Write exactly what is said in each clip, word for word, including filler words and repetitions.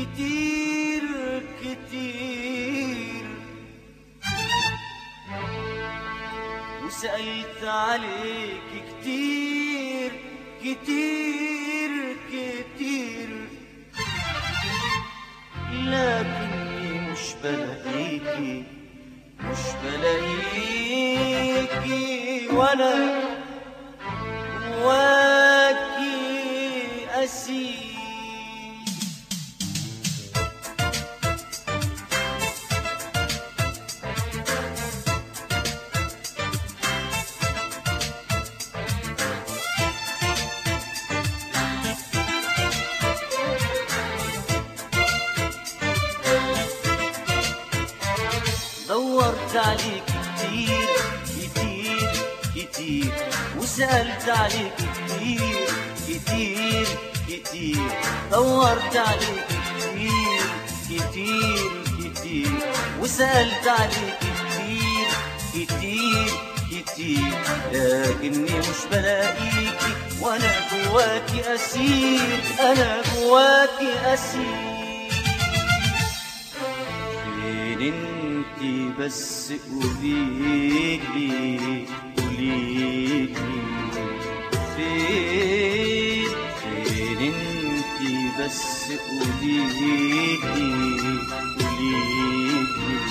كتير كتير، وسألت عليك كتير كتير كتير، لكني مش بلاقيكي مش بلاقيكي، وانا جواكي أسير. دورت عليك كتير كتير كتير، وسألت عليك كتير كتير كتير، دورت عليك كتير كتير كتير، وسألت عليك كتير كتير كتير، لكني مش بلاقيكي، وانا جواكي أسير، انا جواكي أسير. انتي بس قوليلي قوليلي فين فين، انتي بس قوليلي قوليلي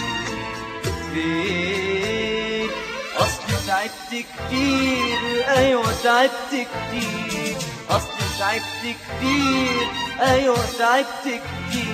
فين. اصلي تعبت كتير، ايوه تعبت كتير، اصلي تعبت كتير، ايوه تعبت كتير.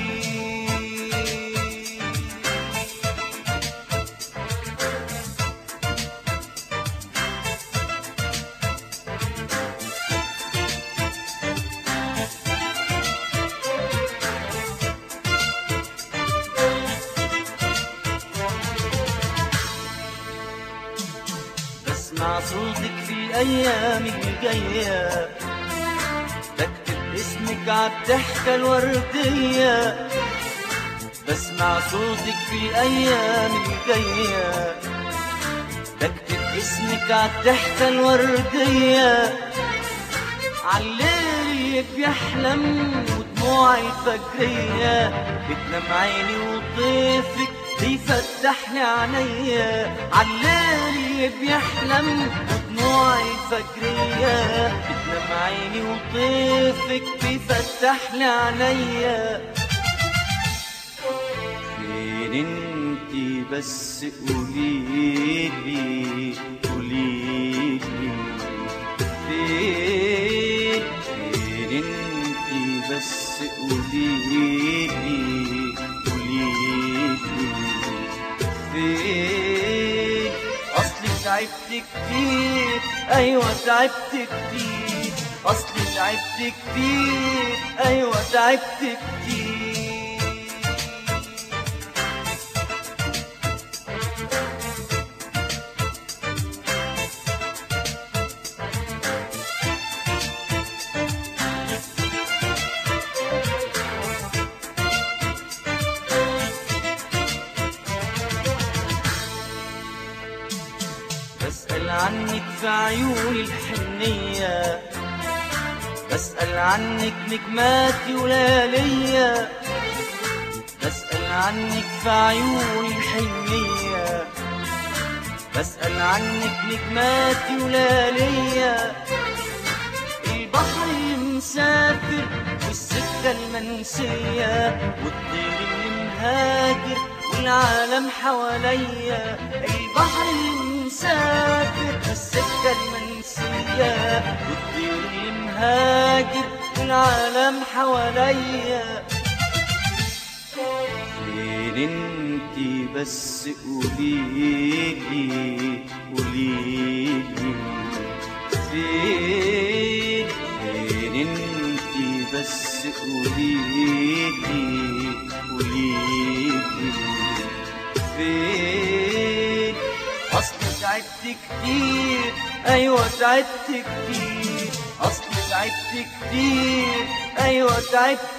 بسمع صوتك في الأيام الجاية، بكتب اسمك عالضحكة الوردية. بسمع صوتك في الأيام الجاية، بكتب اسمك عالضحكة الوردية. عالليل بيحلم ودموعي الفجرية، بتنام عيني وطيفك بيفتحلي عينيا. عالليل بيحلم ودموعي الفجرية، بتنام عيني وطيفك بيفتحلي عينيا. فين انتي بس قوليلي قوليلي فين فين، انتي بس قوليلي قوليلي فين. اصلي تعبت كتير، ايوه تعبت كتير، اصلي تعبت كتير، ايوه تعبت كتير. بسأل عنك في عيوني الحنية، بسأل عنك نجماتي وليالية. بسأل عنك في عيوني الحنية، بسأل عنك نجماتي وليالية. البحر مسافر والسكة المنسية، والطير اللي مهاجر والعالم حواليا. البحر مسافر والسكة المنسية، والطير اللي مهاجر والعالم حواليا. فين انتي بس قوليلي قوليلي فين فين، انتي بس قوليلي قوليلي فين. اصلي تعبت كتير، ايوه تعبت كتير، اصلي تعبت كتير، ايوه تعبت